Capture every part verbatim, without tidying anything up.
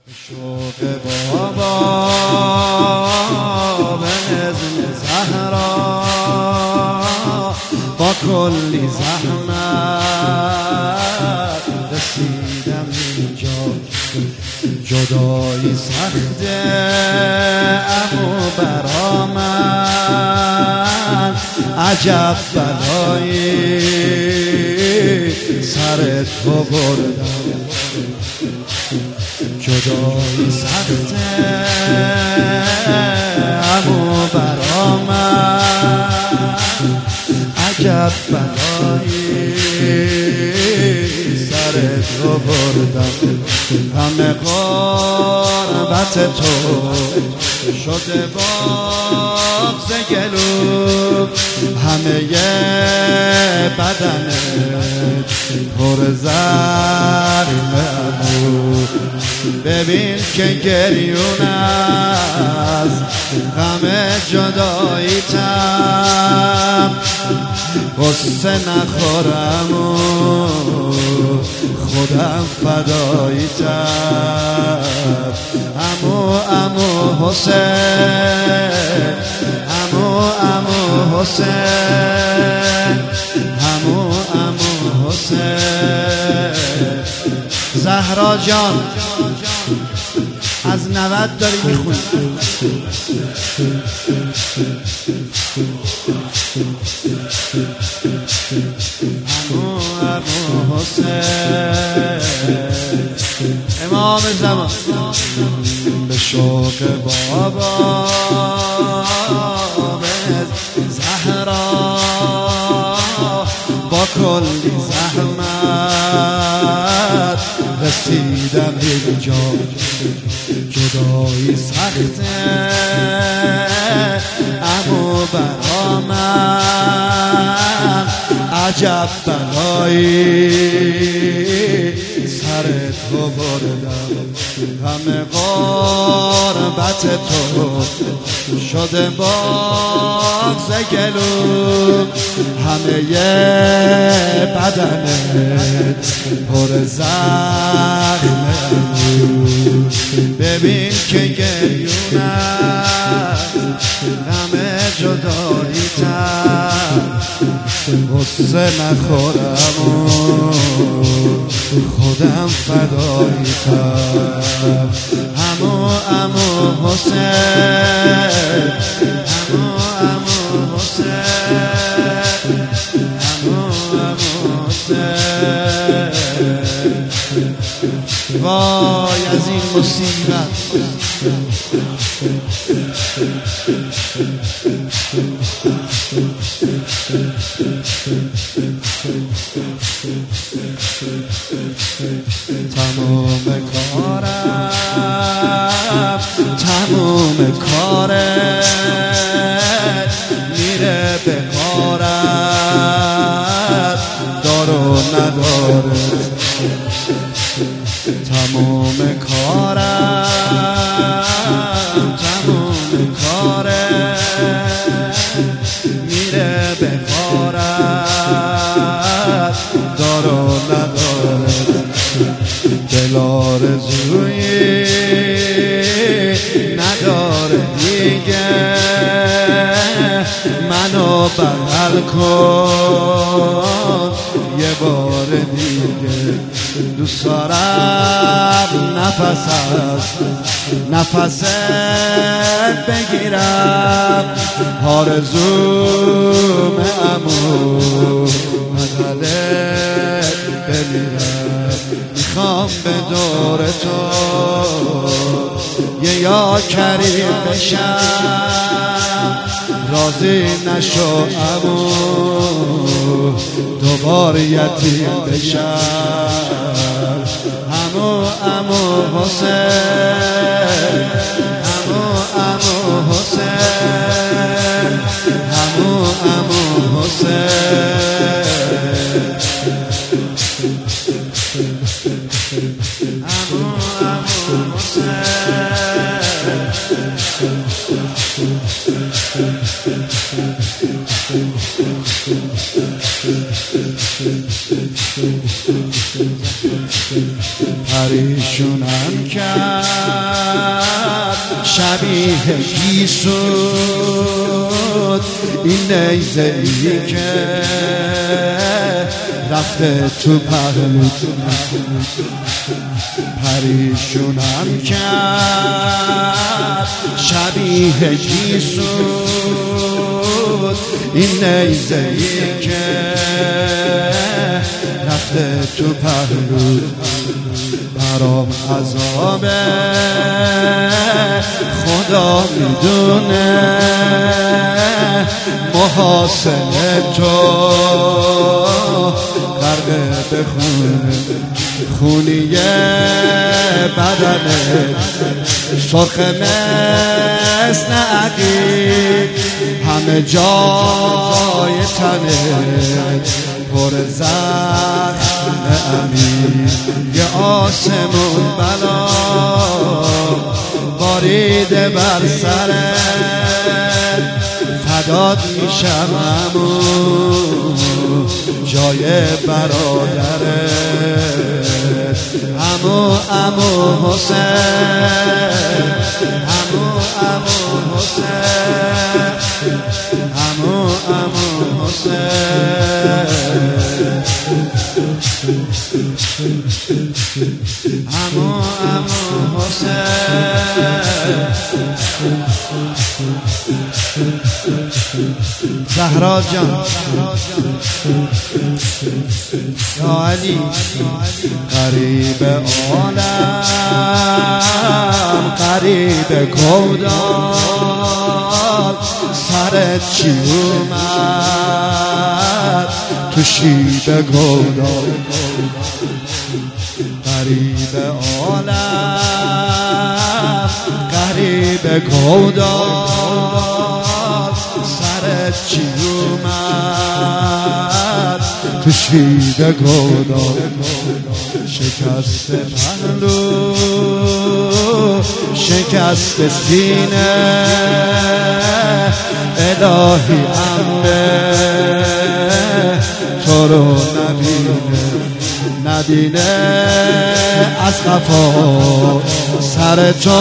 شوق بابا به اذن زهرا با کلی زحمت رسیدم اینجا. جدایی سخته اما برا من عجب بلایی سر تو بردم. جدایی سخته اما برا من عجب بلایی سر تو بردم. همه قربت تو شده باغز گلو، همه بدنت پر زخم ابرو. ببین که گریون از غم جدایی‌تم، غصه نخورم و خودم فدایی‌تم. عمو عمو حسین، عمو عمو حسین، عمو عمو حسین. زهرا جان از نود داری میخونی. عمو عمو حسین امام زمان. به شوق بابا به زهرا با کلی زحمت رسیدم اینجا. جدایی سخته اما برا من عجب بلایی سر تو بردم. همه غربت تو شده باغز گلو، همه بدنت پر زخم ابرو. ببین که گریون از غم جدایی‌تم، غصه نخورم و خودم فدایی‌تم. عمو عمو حسین، عمو عمو حسین، عمو عمو حسین. وای از این مصیبت. تمام کارم تمام کارت میره به کارت دار و ندارت. تمام کارم تمام کارت میره به کارت دار و ندارت. دل آرزویی نداره دیگه، منو بغل کن یه بار دیگه. دوست دارم نفس از نفست بگیرم، آرزوم عمو مدلت بمیرم. میخوام به دور تو یه یا کریم بشم، راضی نشو عمو دوبار یتیم بشم. عمو عمو حسین، عمو عمو حسین، عمو عمو حسین، عمو عمو حسین. پریشونم کرد شبیه گیسون این نیزه ای که رفته تو پهلو پریشونم کرد شبیه گیسون این نیزه ای که رفته تو پهلو برام عذابه خدا میدونه محاسن تو غرقه به خونه خونیه بدنه سرخ مثل عقیق همه جای تنه پر زخم امیر یه آسمون بلا باریده بر سرت فدات میشم همون جای برادرت امو امو حسین امو امو حسین امو امو حسین امو امو حسین زهرا جان یا علی قریب عالم قریب کودال سرت چی اومد تو شیب کودال قریب عالم قریب کودال سرت چی اومد تو شیب کودال شکست پهلو شکست سینه الهی عمه تو رو نبینه نبینه از قفا سر تو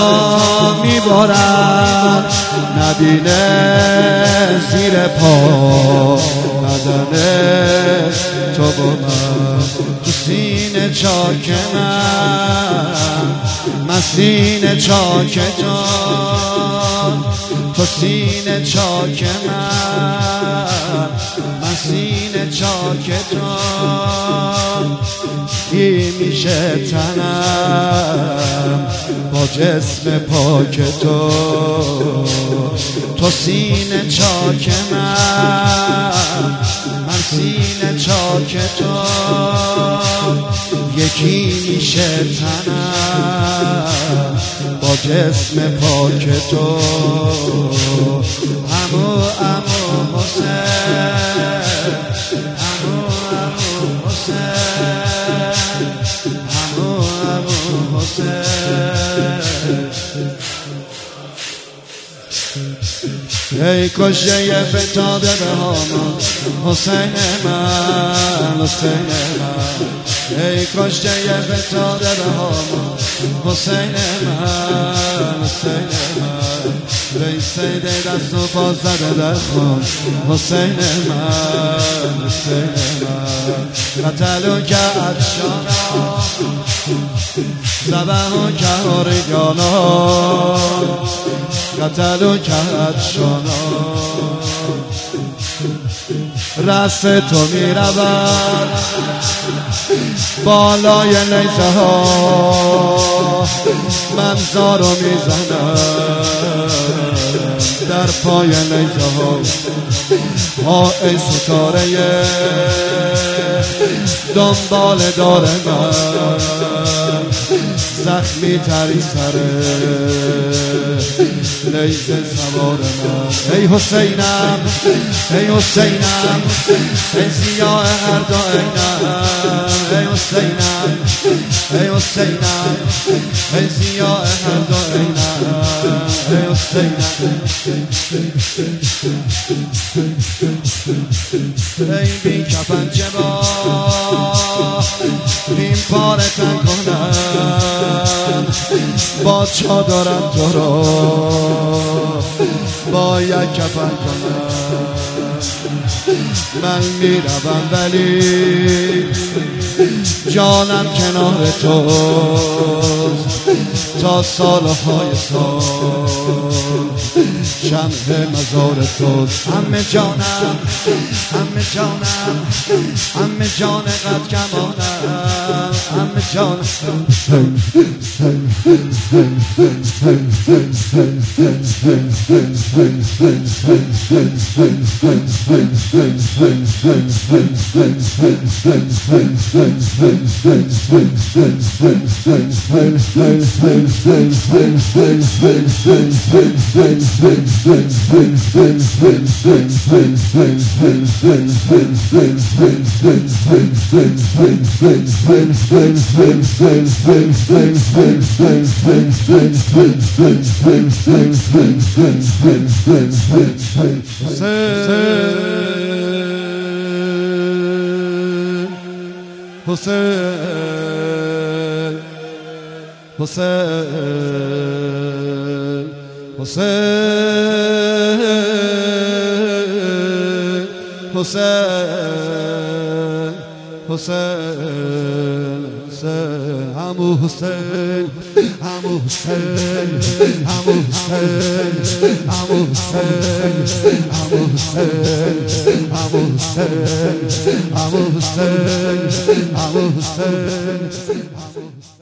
میبرن نبینه زیر پا بدنه تو با من تو سینه چاک من من سینه چاک تو تو سینه چاک من من سینه چاک تو کی میشه تنم با جسم پاک تو تو سینه چاک من من سینه چاک تو یکی میشه تنم با جسم پاک تو امو امو حسین امو امو حسین امو امو حسین ای کشته فتاده به هامان حسین من حسین من ای کشته فتاده به هامان حسین من حسین من ای سیده دست و پا زده در خون حسین من حسین من قتلو که عطشانا زبهو که هرگانا قتلو که عطشانا رست تو می رود بالای نیزه ها من زارو می زنم در پای نیزه ها ها ای ستاره دنبال دار من زخمی تری سره نیزه سوار من ای حسینم ای حسینم ای زیاه هر دو عینم ای حسینم ای حسینم ای زیاه هر دو عینم ای حسینم ای بی کفن جبا بیم پاره تن کنم با چادرم تو را با یک کفن کنم. من میروم ولی جانم کنار تو تا سالهای سال شمع مزار توست. همه جانم همه جانم همه جان قد کمانم همه جانم Hussein, Hussein, Hussein, Hussein, Hussein, Hussein, Amu Hussein, Amu Hussein, Amu Hussein, Amu Hussein, Amu Hussein, Amu Hussein, Amu Hussein, Amu Hussein, Amu Hussein.